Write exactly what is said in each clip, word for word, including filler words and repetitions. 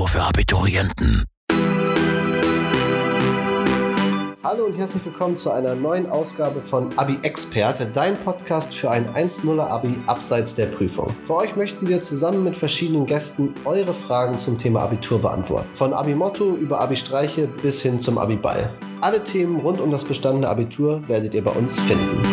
nur für Abiturienten. Hallo und herzlich willkommen zu einer neuen Ausgabe von Abi-Expert, dein Podcast für ein eins null Abi abseits der Prüfung. Für euch möchten wir zusammen mit verschiedenen Gästen eure Fragen zum Thema Abitur beantworten. Von Abi-Motto über Abi-Streiche bis hin zum Abi-Ball. Alle Themen rund um das bestandene Abitur werdet ihr bei uns finden.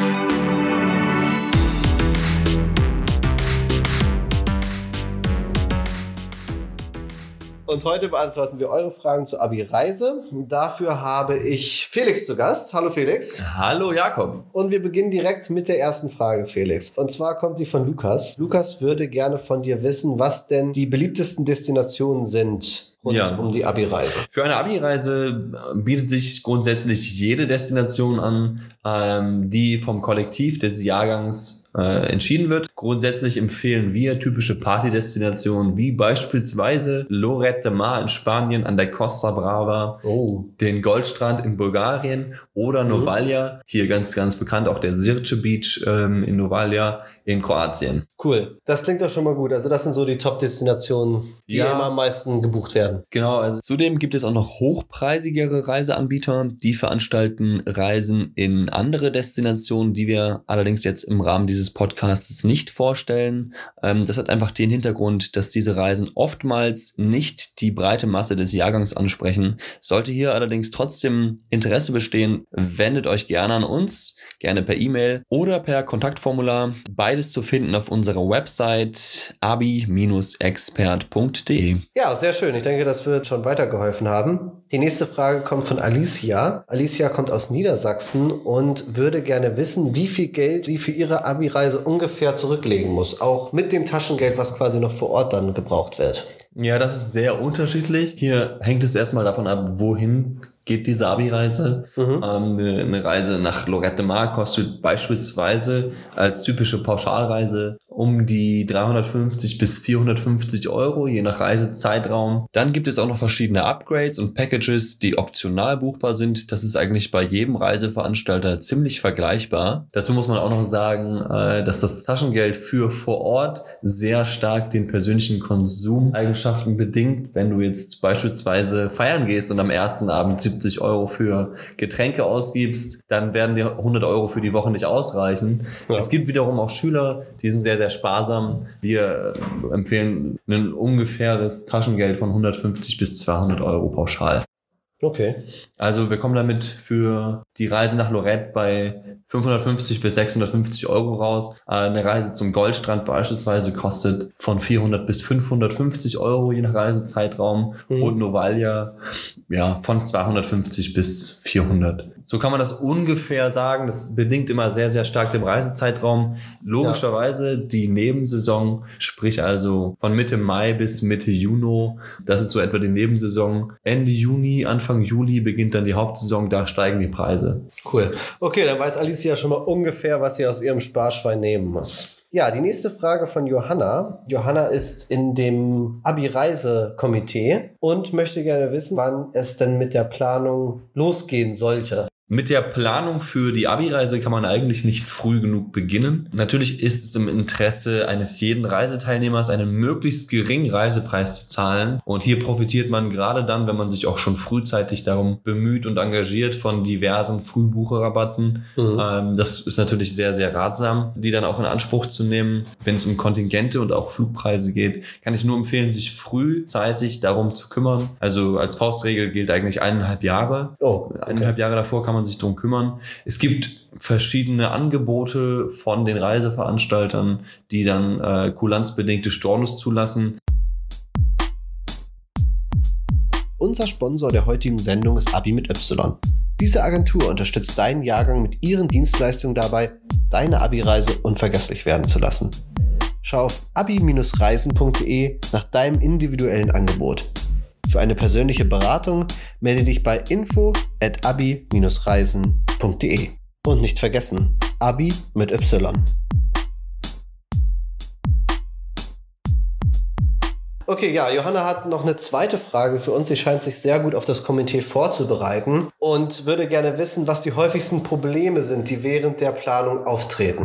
Und heute beantworten wir eure Fragen zur Abi-Reise. Dafür habe ich Felix zu Gast. Hallo Felix. Hallo Jakob. Und wir beginnen direkt mit der ersten Frage, Felix. Und zwar kommt die von Lukas. Lukas würde gerne von dir wissen, was denn die beliebtesten Destinationen sind rund ja. um die Abi-Reise. Für eine Abi-Reise bietet sich grundsätzlich jede Destination an, ähm, die vom Kollektiv des Jahrgangs äh, entschieden wird. Grundsätzlich empfehlen wir typische Partydestinationen wie beispielsweise Lloret de Mar in Spanien an der Costa Brava, oh. den Goldstrand in Bulgarien oder Novalja, mhm. hier ganz, ganz bekannt auch der Zirce Beach ähm, in Novalja in Kroatien. Cool, das klingt doch schon mal gut. Also das sind so die Top-Destinationen, die ja. immer am meisten gebucht werden. Genau, also zudem gibt es auch noch hochpreisigere Reiseanbieter, die veranstalten Reisen in andere Destinationen, die wir allerdings jetzt im Rahmen dieses Podcasts nicht vorstellen. Ähm, das hat einfach den Hintergrund, dass diese Reisen oftmals nicht die breite Masse des Jahrgangs ansprechen. Sollte hier allerdings trotzdem Interesse bestehen, wendet euch gerne an uns, gerne per E-Mail oder per Kontaktformular. Beides zu finden auf unserer Website abi expert punkt de. Ja, sehr schön. Ich denke, das wird schon weitergeholfen haben. Die nächste Frage kommt von Alicia. Alicia kommt aus Niedersachsen und würde gerne wissen, wie viel Geld sie für ihre Abi-Reise ungefähr zurücklegen muss. Auch mit dem Taschengeld, was quasi noch vor Ort dann gebraucht wird. Ja, das ist sehr unterschiedlich. Hier hängt es erstmal davon ab, wohin geht diese Abi-Reise. Mhm. Ähm, eine, eine Reise nach Lloret de Mar kostet beispielsweise als typische Pauschalreise um die dreihundertfünfzig bis vierhundertfünfzig Euro, je nach Reisezeitraum. Dann gibt es auch noch verschiedene Upgrades und Packages, die optional buchbar sind. Das ist eigentlich bei jedem Reiseveranstalter ziemlich vergleichbar. Dazu muss man auch noch sagen, äh, dass das Taschengeld für vor Ort sehr stark den persönlichen Konsumeigenschaften bedingt. Wenn du jetzt beispielsweise feiern gehst und am ersten Abend siebzig Euro für Getränke ausgibst, dann werden dir hundert Euro für die Woche nicht ausreichen. Ja. Es gibt wiederum auch Schüler, die sind sehr, sehr sparsam. Wir empfehlen ein ungefähres Taschengeld von hundertfünfzig bis zweihundert Euro pauschal. Okay. Also wir kommen damit für die Reise nach Lloret bei fünfhundertfünfzig bis sechshundertfünfzig Euro raus. Eine Reise zum Goldstrand beispielsweise kostet von vierhundert bis fünfhundertfünfzig Euro, je nach Reisezeitraum. Mhm. Und Novalja, ja, von zweihundertfünfzig bis vierhundert. So kann man das ungefähr sagen. Das bedingt immer sehr, sehr stark den Reisezeitraum. Logischerweise ja. die Nebensaison, sprich also von Mitte Mai bis Mitte Juni. Das ist so etwa die Nebensaison. Ende Juni, Anfang Juli beginnt dann die Hauptsaison. Da steigen die Preise. Cool. Okay, dann weiß Alicia schon mal ungefähr, was sie aus ihrem Sparschwein nehmen muss. Ja, die nächste Frage von Johanna. Johanna ist in dem Abi-Reise-Komitee und möchte gerne wissen, wann es denn mit der Planung losgehen sollte. Mit der Planung für die Abi-Reise kann man eigentlich nicht früh genug beginnen. Natürlich ist es im Interesse eines jeden Reiseteilnehmers, einen möglichst geringen Reisepreis zu zahlen. Und hier profitiert man gerade dann, wenn man sich auch schon frühzeitig darum bemüht und engagiert, von diversen Frühbucherrabatten. Mhm. Ähm, das ist natürlich sehr, sehr ratsam, die dann auch in Anspruch zu nehmen. Wenn es um Kontingente und auch Flugpreise geht, kann ich nur empfehlen, sich frühzeitig darum zu kümmern. Also als Faustregel gilt eigentlich eineinhalb Jahre. Oh, okay. Eineinhalb Jahre davor kann man sich drum kümmern. Es gibt verschiedene Angebote von den Reiseveranstaltern, die dann äh, kulanzbedingte Stornos zulassen. Unser Sponsor der heutigen Sendung ist Abi mit Y. Diese Agentur unterstützt deinen Jahrgang mit ihren Dienstleistungen dabei, deine Abi-Reise unvergesslich werden zu lassen. Schau auf abi reisen punkt de nach deinem individuellen Angebot. Für eine persönliche Beratung melde dich bei info at abi reisen punkt de. Und nicht vergessen, Abi mit Y. Okay, ja, Johanna hat noch eine zweite Frage für uns. Sie scheint sich sehr gut auf das Komitee vorzubereiten und würde gerne wissen, was die häufigsten Probleme sind, die während der Planung auftreten.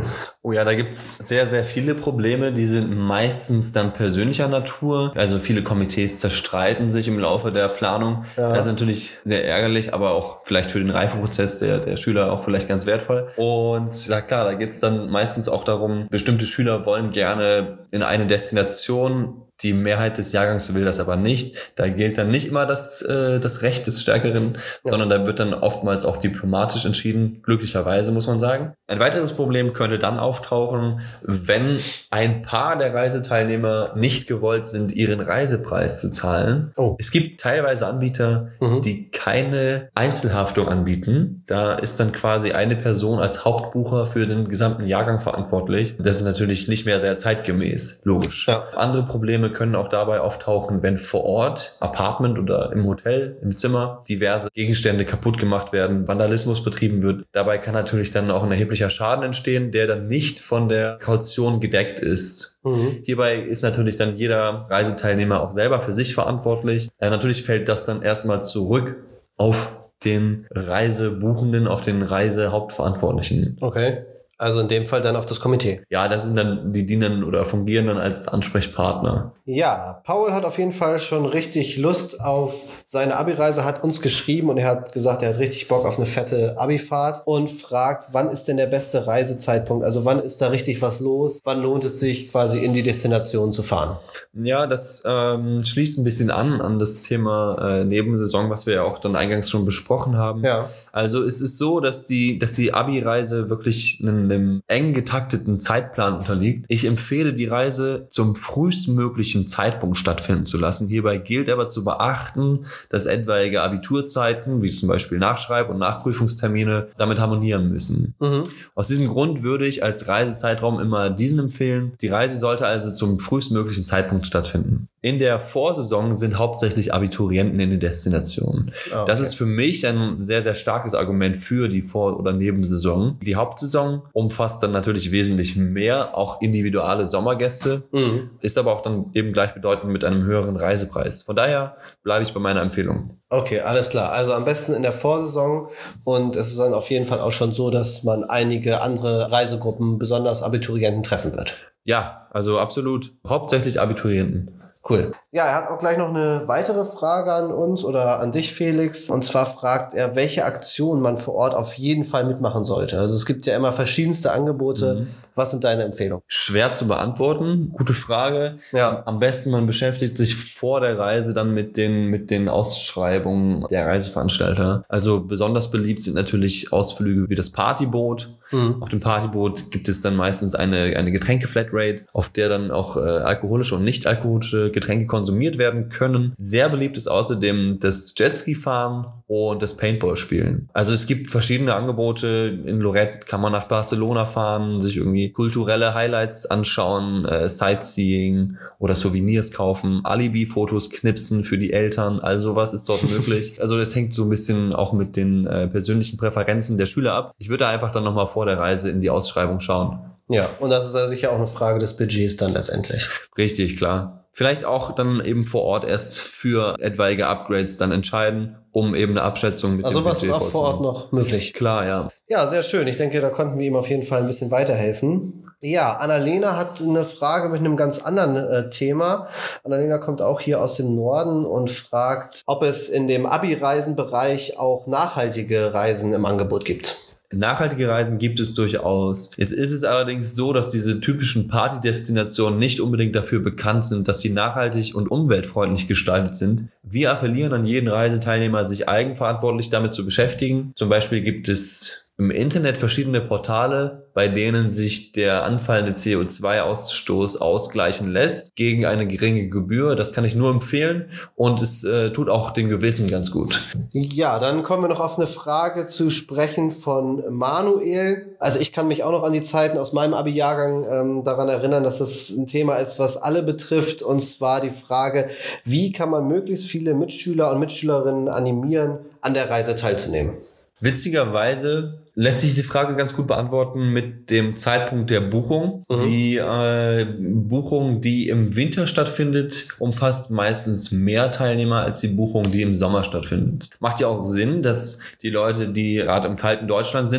Oh ja, da gibt's sehr, sehr viele Probleme. Die sind meistens dann persönlicher Natur. Also viele Komitees zerstreiten sich im Laufe der Planung. Ja. Das ist natürlich sehr ärgerlich, aber auch vielleicht für den Reifeprozess der, der Schüler auch vielleicht ganz wertvoll. Und ja klar, da geht's dann meistens auch darum, bestimmte Schüler wollen gerne in eine Destination. Die Mehrheit des Jahrgangs will das aber nicht. Da gilt dann nicht immer das, äh, das Recht des Stärkeren, ja. sondern da wird dann oftmals auch diplomatisch entschieden, glücklicherweise muss man sagen. Ein weiteres Problem könnte dann auftauchen, wenn ein paar der Reiseteilnehmer nicht gewollt sind, ihren Reisepreis zu zahlen. Oh. Es gibt teilweise Anbieter, mhm. die keine Einzelhaftung anbieten. Da ist dann quasi eine Person als Hauptbucher für den gesamten Jahrgang verantwortlich. Das ist natürlich nicht mehr sehr zeitgemäß, logisch. Ja. Andere Probleme können auch dabei auftauchen, wenn vor Ort, Apartment oder im Hotel, im Zimmer, diverse Gegenstände kaputt gemacht werden, Vandalismus betrieben wird. Dabei kann natürlich dann auch ein erheblicher Schaden entstehen, der dann nicht von der Kaution gedeckt ist. Mhm. Hierbei ist natürlich dann jeder Reiseteilnehmer auch selber für sich verantwortlich. Äh, natürlich fällt das dann erstmal zurück auf den Reisebuchenden, auf den Reisehauptverantwortlichen. Okay. Also in dem Fall dann auf das Komitee. Ja, das sind dann, die dienen oder fungieren dann als Ansprechpartner. Ja, Paul hat auf jeden Fall schon richtig Lust auf seine Abi-Reise, hat uns geschrieben und er hat gesagt, er hat richtig Bock auf eine fette Abi-Fahrt und fragt, wann ist denn der beste Reisezeitpunkt? Also wann ist da richtig was los? Wann lohnt es sich quasi in die Destination zu fahren? Ja, das ähm, schließt ein bisschen an an das Thema äh, Nebensaison, was wir ja auch dann eingangs schon besprochen haben. Ja. Also es ist so, dass die, dass die Abi-Reise wirklich einen, einem eng getakteten Zeitplan unterliegt. Ich empfehle, die Reise zum frühestmöglichen Zeitpunkt stattfinden zu lassen. Hierbei gilt aber zu beachten, dass etwaige Abiturzeiten, wie zum Beispiel Nachschreib- und Nachprüfungstermine, damit harmonieren müssen. Mhm. Aus diesem Grund würde ich als Reisezeitraum immer diesen empfehlen. Die Reise sollte also zum frühestmöglichen Zeitpunkt stattfinden. In der Vorsaison sind hauptsächlich Abiturienten in den Destinationen. Oh, okay. Das ist für mich ein sehr, sehr starkes Argument für die Vor- oder Nebensaison. Die Hauptsaison umfasst dann natürlich wesentlich mehr, auch individuelle Sommergäste, mhm. ist aber auch dann eben gleichbedeutend mit einem höheren Reisepreis. Von daher bleibe ich bei meiner Empfehlung. Okay, alles klar. Also am besten in der Vorsaison und es ist dann auf jeden Fall auch schon so, dass man einige andere Reisegruppen, besonders Abiturienten, treffen wird. Ja, also absolut. Hauptsächlich Abiturienten. Cool. Ja, er hat auch gleich noch eine weitere Frage an uns oder an dich, Felix. Und zwar fragt er, welche Aktionen man vor Ort auf jeden Fall mitmachen sollte. Also es gibt ja immer verschiedenste Angebote. Mhm. Was sind deine Empfehlungen? Schwer zu beantworten. Gute Frage. Ja. Am besten, man beschäftigt sich vor der Reise dann mit den, mit den Ausschreibungen der Reiseveranstalter. Also besonders beliebt sind natürlich Ausflüge wie das Partyboot. Mhm. Auf dem Partyboot gibt es dann meistens eine, eine Getränke-Flatrate, auf der dann auch äh, alkoholische und nicht alkoholische Getränke konsumiert werden können. Sehr beliebt ist außerdem das Jetski-Fahren und das Paintball-Spielen. Also es gibt verschiedene Angebote. In Lorette kann man nach Barcelona fahren, sich irgendwie kulturelle Highlights anschauen, äh, Sightseeing oder Souvenirs kaufen, Alibi-Fotos knipsen für die Eltern, all sowas ist dort möglich. Also das hängt so ein bisschen auch mit den äh, persönlichen Präferenzen der Schüler ab. Ich würde da einfach dann nochmal vor der Reise in die Ausschreibung schauen. Ja, und das ist ja sicher auch eine Frage des Budgets dann letztendlich. Richtig, klar. Vielleicht auch dann eben vor Ort erst für etwaige Upgrades dann entscheiden, um eben eine Abschätzung mit also dem Budget vorzunehmen. Also was ist auch vor Ort noch möglich? Klar, ja. Ja, sehr schön. Ich denke, da konnten wir ihm auf jeden Fall ein bisschen weiterhelfen. Ja, Annalena hat eine Frage mit einem ganz anderen äh, Thema. Annalena kommt auch hier aus dem Norden und fragt, ob es in dem Abi-Reisenbereich auch nachhaltige Reisen im Angebot gibt. Nachhaltige Reisen gibt es durchaus. Jetzt ist es allerdings so, dass diese typischen Partydestinationen nicht unbedingt dafür bekannt sind, dass sie nachhaltig und umweltfreundlich gestaltet sind. Wir appellieren an jeden Reiseteilnehmer, sich eigenverantwortlich damit zu beschäftigen. Zum Beispiel gibt es im Internet verschiedene Portale, bei denen sich der anfallende C O zwei Ausstoß ausgleichen lässt gegen eine geringe Gebühr. Das kann ich nur empfehlen und es äh, tut auch dem Gewissen ganz gut. Ja, dann kommen wir noch auf eine Frage zu sprechen von Manuel. Also ich kann mich auch noch an die Zeiten aus meinem Abi-Jahrgang ähm, daran erinnern, dass das ein Thema ist, was alle betrifft, und zwar die Frage, wie kann man möglichst viele Mitschüler und Mitschülerinnen animieren, an der Reise teilzunehmen? Witzigerweise lässt sich die Frage ganz gut beantworten mit dem Zeitpunkt der Buchung. Mhm. Die äh, Buchung, die im Winter stattfindet, umfasst meistens mehr Teilnehmer als die Buchung, die im Sommer stattfindet. Macht ja auch Sinn, dass die Leute, die gerade im kalten Deutschland sind,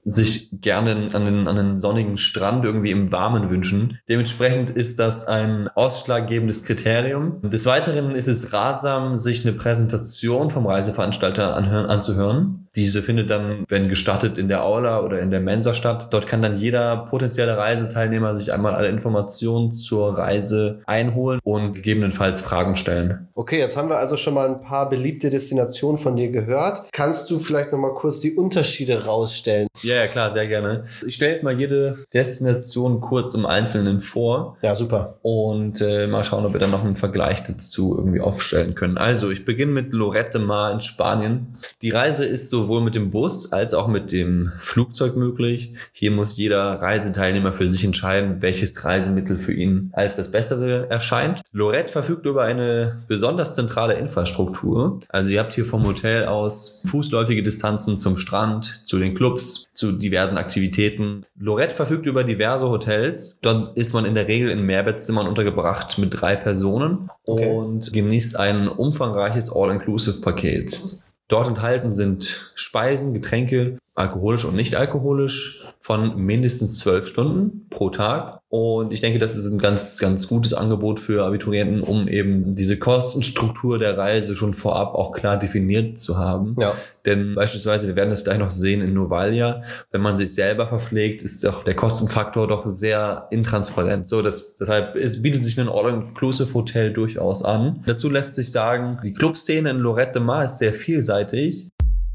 sich gerne an den, an den sonnigen Strand irgendwie im Warmen wünschen. Dementsprechend ist das ein ausschlaggebendes Kriterium. Des Weiteren ist es ratsam, sich eine Präsentation vom Reiseveranstalter anhören, anzuhören. Diese findet dann, wenn gestattet, in der Aula oder in der Mensa statt. Dort kann dann jeder potenzielle Reiseteilnehmer sich einmal alle Informationen zur Reise einholen und gegebenenfalls Fragen stellen. Okay, jetzt haben wir also schon mal ein paar beliebte Destinationen von dir gehört. Kannst du vielleicht noch mal kurz die Unterschiede rausstellen? Ja, ja, klar, sehr gerne. Ich stelle jetzt mal jede Destination kurz im Einzelnen vor. Ja, super. Und äh, mal schauen, ob wir dann noch einen Vergleich dazu irgendwie aufstellen können. Also, ich beginne mit Lloret de Mar in Spanien. Die Reise ist sowohl mit dem Bus als auch mit dem Flugzeug möglich. Hier muss jeder Reiseteilnehmer für sich entscheiden, welches Reisemittel für ihn als das Bessere erscheint. Lloret verfügt über eine besonders zentrale Infrastruktur. Also ihr habt hier vom Hotel aus fußläufige Distanzen zum Strand, zu den Clubs, zu diversen Aktivitäten. Lloret verfügt über diverse Hotels. Dort ist man in der Regel in Mehrbettzimmern untergebracht mit drei Personen okay. und genießt ein umfangreiches All-Inclusive-Paket. Dort enthalten sind Speisen, Getränke, alkoholisch und nicht alkoholisch, von mindestens zwölf Stunden pro Tag. Und ich denke, das ist ein ganz, ganz gutes Angebot für Abiturienten, um eben diese Kostenstruktur der Reise schon vorab auch klar definiert zu haben. Ja. Denn beispielsweise, wir werden das gleich noch sehen in Novalia, wenn man sich selber verpflegt, ist auch der Kostenfaktor doch sehr intransparent. So, das, deshalb ist, bietet sich ein All-Inclusive-Hotel durchaus an. Dazu lässt sich sagen, die Clubszene in Lloret de Mar ist sehr vielseitig.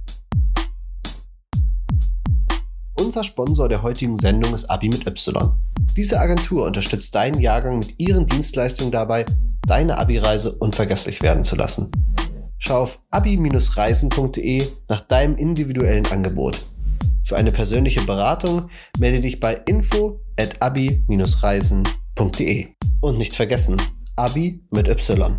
Unser Sponsor der heutigen Sendung ist Abi mit Y. Diese Agentur unterstützt deinen Jahrgang mit ihren Dienstleistungen dabei, deine Abi-Reise unvergesslich werden zu lassen. Schau auf abi Reisen punkt de nach deinem individuellen Angebot. Für eine persönliche Beratung melde dich bei info at abi Reisen punkt de. Und nicht vergessen, Abi mit Y.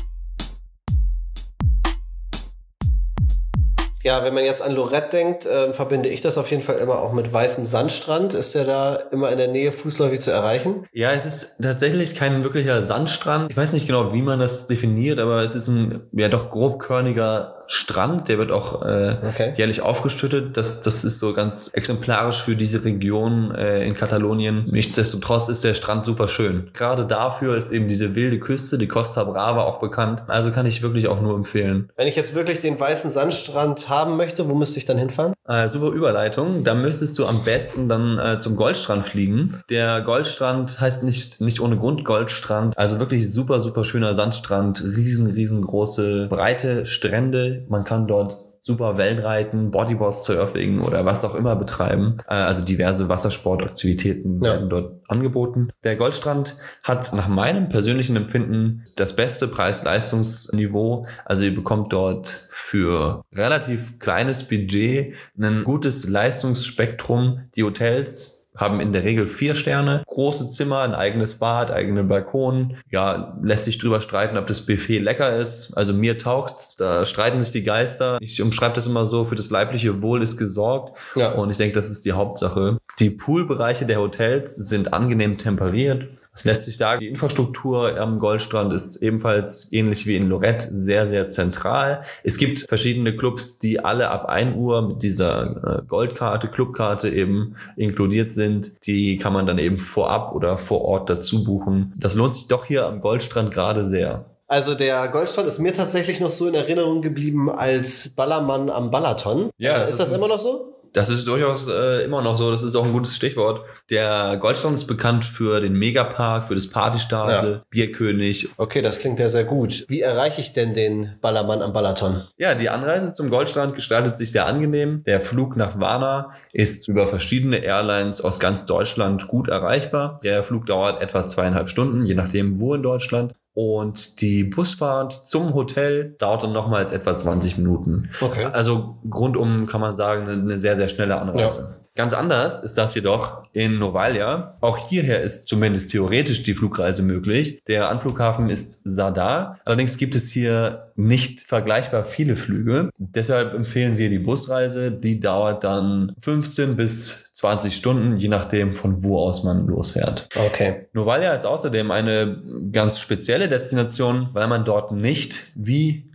Ja, wenn man jetzt an Lloret denkt, äh, verbinde ich das auf jeden Fall immer auch mit weißem Sandstrand. Ist der da immer in der Nähe fußläufig zu erreichen? Ja, es ist tatsächlich kein wirklicher Sandstrand. Ich weiß nicht genau, wie man das definiert, aber es ist ein ja doch grobkörniger Strand. Der wird auch äh, okay. jährlich aufgeschüttet. Das, das ist so ganz exemplarisch für diese Region äh, in Katalonien. Nichtsdestotrotz ist der Strand super schön. Gerade dafür ist eben diese wilde Küste, die Costa Brava, auch bekannt. Also kann ich wirklich auch nur empfehlen. Wenn ich jetzt wirklich den weißen Sandstrand haben möchte, wo müsste ich dann hinfahren? Äh, super Überleitung. Da müsstest du am besten dann äh, zum Goldstrand fliegen. Der Goldstrand heißt nicht, nicht ohne Grund Goldstrand. Also wirklich super, super schöner Sandstrand. Riesen, riesengroße, breite Strände. Man kann dort super Wellenreiten, Bodyboard-Surfing oder was auch immer betreiben. Also diverse Wassersportaktivitäten ja. werden dort angeboten. Der Goldstrand hat nach meinem persönlichen Empfinden das beste Preis-Leistungs-Niveau. Also ihr bekommt dort für relativ kleines Budget ein gutes Leistungsspektrum. Die Hotels haben in der Regel vier Sterne, große Zimmer, ein eigenes Bad, eigenen Balkon. Ja, lässt sich drüber streiten, ob das Buffet lecker ist. Also mir taugt's, da streiten sich die Geister. Ich umschreibe das immer so, für das leibliche Wohl ist gesorgt. Ja. Und ich denke, das ist die Hauptsache. Die Poolbereiche der Hotels sind angenehm temperiert. Es lässt sich sagen, die Infrastruktur am Goldstrand ist ebenfalls ähnlich wie in Lloret sehr, sehr zentral. Es gibt verschiedene Clubs, die alle ab ein Uhr mit dieser Goldkarte, Clubkarte eben inkludiert sind. Die kann man dann eben vorab oder vor Ort dazu buchen. Das lohnt sich doch hier am Goldstrand gerade sehr. Also der Goldstrand ist mir tatsächlich noch so in Erinnerung geblieben als Ballermann am Balaton. Ja, ist das, das immer noch so? Das ist durchaus äh, immer noch so. Das ist auch ein gutes Stichwort. Der Goldstrand ist bekannt für den Megapark, für das Partystadel, ja. Bierkönig. Okay, das klingt ja sehr gut. Wie erreiche ich denn den Ballermann am Balaton? Ja, die Anreise zum Goldstrand gestaltet sich sehr angenehm. Der Flug nach Varna ist über verschiedene Airlines aus ganz Deutschland gut erreichbar. Der Flug dauert etwa zweieinhalb Stunden, je nachdem wo in Deutschland. Und die Busfahrt zum Hotel dauert dann nochmals etwa zwanzig Minuten. Okay. Also rundum kann man sagen, eine sehr, sehr schnelle Anreise. Ja. Ganz anders ist das jedoch in Novalia. Auch hierher ist zumindest theoretisch die Flugreise möglich. Der Anflughafen ist Zadar. Allerdings gibt es hier nicht vergleichbar viele Flüge. Deshalb empfehlen wir die Busreise. Die dauert dann fünfzehn bis zwanzig Stunden, je nachdem von wo aus man losfährt. Okay. Novalia ist außerdem eine ganz spezielle Destination, weil man dort nicht wie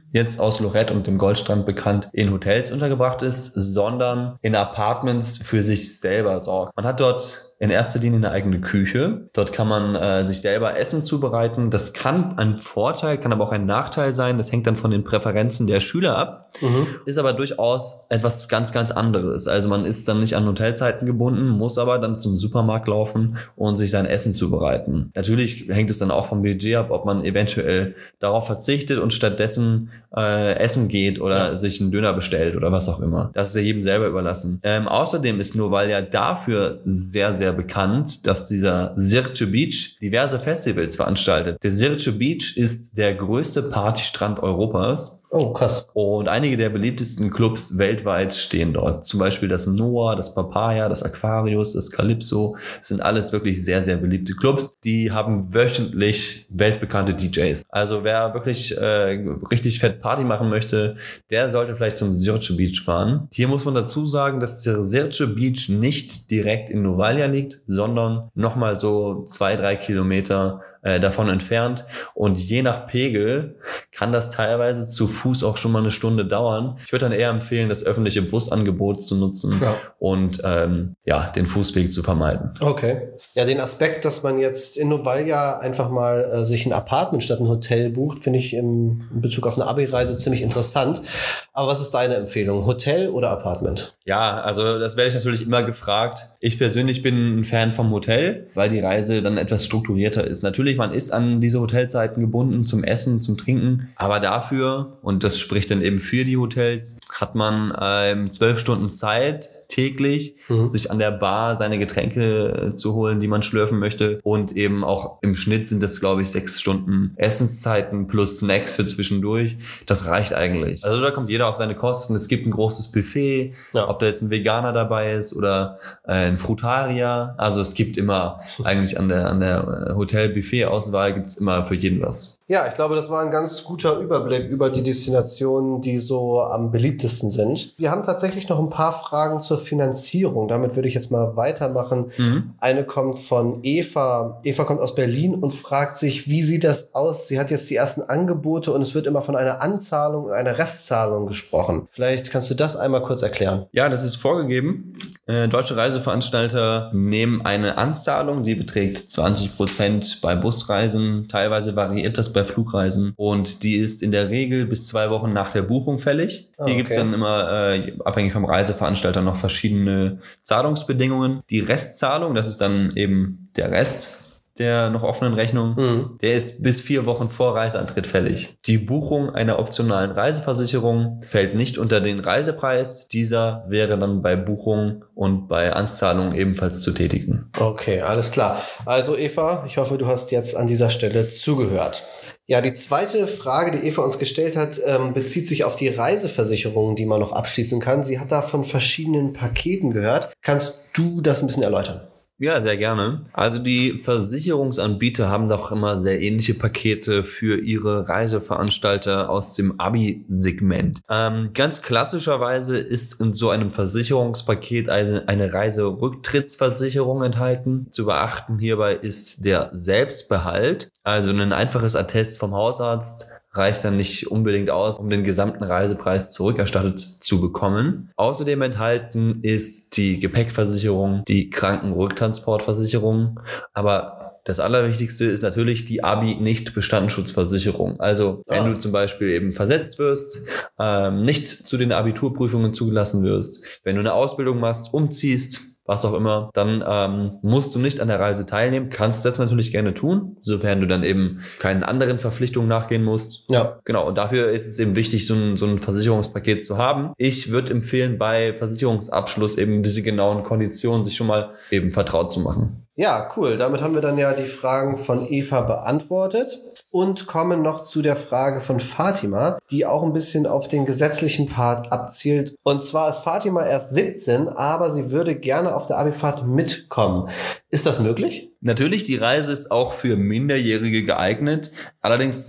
jetzt aus Lorette und dem Goldstrand bekannt, in Hotels untergebracht ist, sondern in Apartments für sich selber sorgt. Man hat dort in erster Linie eine eigene Küche. Dort kann man äh, sich selber Essen zubereiten. Das kann ein Vorteil, kann aber auch ein Nachteil sein. Das hängt dann von den Präferenzen der Schüler ab. Mhm. Ist aber durchaus etwas ganz, ganz anderes. Also man ist dann nicht an Hotelzeiten gebunden, muss aber dann zum Supermarkt laufen und sich sein Essen zubereiten. Natürlich hängt es dann auch vom Budget ab, ob man eventuell darauf verzichtet und stattdessen äh, essen geht oder ja. sich einen Döner bestellt oder was auch immer. Das ist ja jedem selber überlassen. Ähm, außerdem ist Novalja dafür sehr, sehr bekannt, dass dieser Zirce Beach diverse Festivals veranstaltet. Der Zirce Beach ist der größte Partystrand Europas. Oh, krass. Und einige der beliebtesten Clubs weltweit stehen dort. Zum Beispiel das Noah, das Papaya, das Aquarius, das Calypso. Das sind alles wirklich sehr, sehr beliebte Clubs. Die haben wöchentlich weltbekannte D Js. Also wer wirklich äh, richtig fett Party machen möchte, der sollte vielleicht zum Zirce Beach fahren. Hier muss man dazu sagen, dass der Zirce Beach nicht direkt in Novalja liegt, sondern nochmal so zwei, drei Kilometer äh, davon entfernt. Und je nach Pegel kann das teilweise zu Fuß auch schon mal eine Stunde dauern. Ich würde dann eher empfehlen, das öffentliche Busangebot zu nutzen ja. und ähm, ja, den Fußweg zu vermeiden. Okay. Ja, den Aspekt, dass man jetzt in Novalja einfach mal äh, sich ein Apartment statt ein Hotel bucht, finde ich im, in Bezug auf eine Abi-Reise ziemlich interessant. Aber was ist deine Empfehlung? Hotel oder Apartment? Ja, also das werde ich natürlich immer gefragt. Ich persönlich bin ein Fan vom Hotel, weil die Reise dann etwas strukturierter ist. Natürlich, man ist an diese Hotelzeiten gebunden zum Essen, zum Trinken, aber dafür, und das spricht dann eben für die Hotels, hat man ähm, zwölf Stunden Zeit täglich, mhm. sich an der Bar seine Getränke äh, zu holen, die man schlürfen möchte. Und eben auch im Schnitt sind das, glaube ich, sechs Stunden Essenszeiten plus Snacks für zwischendurch. Das reicht eigentlich. Also da kommt jeder auf seine Kosten. Es gibt ein großes Buffet, ja. ob da jetzt ein Veganer dabei ist oder äh, ein Frutarier. Also es gibt immer eigentlich an der, an der Hotel-Buffet-Auswahl gibt es immer für jeden was. Ja, ich glaube, das war ein ganz guter Überblick über die Destinationen, die so am beliebtesten sind. Wir haben tatsächlich noch ein paar Fragen zur Finanzierung. Damit würde ich jetzt mal weitermachen. Mhm. Eine kommt von Eva. Eva kommt aus Berlin und fragt sich, wie sieht das aus? Sie hat jetzt die ersten Angebote und es wird immer von einer Anzahlung und einer Restzahlung gesprochen. Vielleicht kannst du das einmal kurz erklären. Ja, das ist vorgegeben. Äh, deutsche Reiseveranstalter nehmen eine Anzahlung, die beträgt zwanzig Prozent bei Busreisen. Teilweise variiert das bei Flugreisen und die ist in der Regel bis zwei Wochen nach der Buchung fällig. Oh, Hier okay. gibt es dann immer, äh, abhängig vom Reiseveranstalter, noch verschiedene Zahlungsbedingungen. Die Restzahlung, das ist dann eben der Rest der noch offenen Rechnung, mhm. der ist bis vier Wochen vor Reiseantritt fällig. Die Buchung einer optionalen Reiseversicherung fällt nicht unter den Reisepreis. Dieser wäre dann bei Buchung und bei Anzahlung ebenfalls zu tätigen. Okay, alles klar. Also Eva, ich hoffe, du hast jetzt an dieser Stelle zugehört. Ja, die zweite Frage, die Eva uns gestellt hat, ähm, bezieht sich auf die Reiseversicherungen, die man noch abschließen kann. Sie hat da von verschiedenen Paketen gehört. Kannst du das ein bisschen erläutern? Ja, sehr gerne. Also die Versicherungsanbieter haben doch immer sehr ähnliche Pakete für ihre Reiseveranstalter aus dem Abi-Segment. Ähm, ganz klassischerweise ist in so einem Versicherungspaket eine, eine Reiserücktrittsversicherung enthalten. Zu beachten hierbei ist der Selbstbehalt, also ein einfaches Attest vom Hausarzt reicht dann nicht unbedingt aus, um den gesamten Reisepreis zurückerstattet zu bekommen. Außerdem enthalten ist die Gepäckversicherung, die Krankenrücktransportversicherung, aber das Allerwichtigste ist natürlich die Abi-Nicht-Bestandsschutzversicherung. Also wenn ah. du zum Beispiel eben versetzt wirst, ähm, nicht zu den Abiturprüfungen zugelassen wirst, wenn du eine Ausbildung machst, umziehst, was auch immer, dann ähm, musst du nicht an der Reise teilnehmen, kannst das natürlich gerne tun, sofern du dann eben keinen anderen Verpflichtungen nachgehen musst. Ja. Genau, und dafür ist es eben wichtig, so ein, so ein Versicherungspaket zu haben. Ich würde empfehlen, bei Versicherungsabschluss eben diese genauen Konditionen sich schon mal eben vertraut zu machen. Ja, cool. Damit haben wir dann ja die Fragen von Eva beantwortet und kommen noch zu der Frage von Fatima, die auch ein bisschen auf den gesetzlichen Part abzielt. Und zwar ist Fatima erst siebzehn, aber sie würde gerne auf der Abifahrt mitkommen. Ist das möglich? Natürlich, die Reise ist auch für Minderjährige geeignet. Allerdings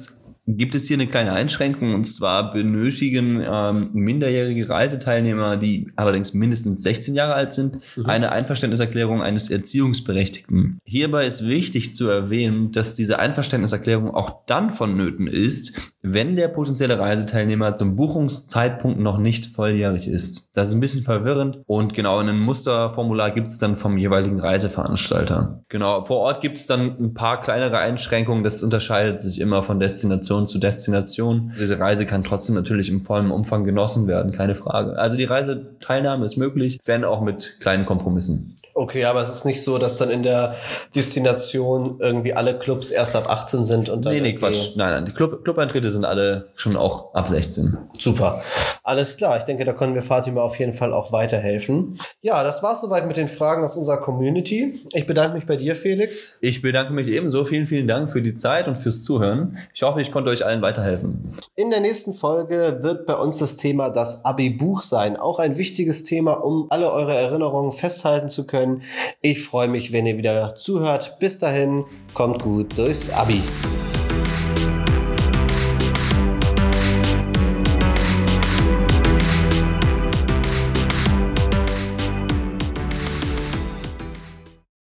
gibt es hier eine kleine Einschränkung, und zwar benötigen ähm, minderjährige Reiseteilnehmer, die allerdings mindestens sechzehn Jahre alt sind, mhm. eine Einverständniserklärung eines Erziehungsberechtigten. Hierbei ist wichtig zu erwähnen, dass diese Einverständniserklärung auch dann vonnöten ist, wenn der potenzielle Reiseteilnehmer zum Buchungszeitpunkt noch nicht volljährig ist. Das ist ein bisschen verwirrend und genau ein Musterformular gibt es dann vom jeweiligen Reiseveranstalter. Genau, vor Ort gibt es dann ein paar kleinere Einschränkungen, das unterscheidet sich immer von Destination zu Destination. Diese Reise kann trotzdem natürlich im vollen Umfang genossen werden, keine Frage. Also die Reiseteilnahme ist möglich, wenn auch mit kleinen Kompromissen. Okay, aber es ist nicht so, dass dann in der Destination irgendwie alle Clubs erst ab achtzehn sind und dann. Nee, nee, Quatsch. Nein, nein. Die Club, Club-Eintritte sind alle schon auch ab sechzehn. Super. Alles klar. Ich denke, da können wir Fatima auf jeden Fall auch weiterhelfen. Ja, das war's soweit mit den Fragen aus unserer Community. Ich bedanke mich bei dir, Felix. Ich bedanke mich ebenso. Vielen, vielen Dank für die Zeit und fürs Zuhören. Ich hoffe, ich konnte euch allen weiterhelfen. In der nächsten Folge wird bei uns das Thema das Abi-Buch sein. Auch ein wichtiges Thema, um alle eure Erinnerungen festhalten zu können. Ich freue mich, wenn ihr wieder zuhört. Bis dahin, kommt gut durchs Abi.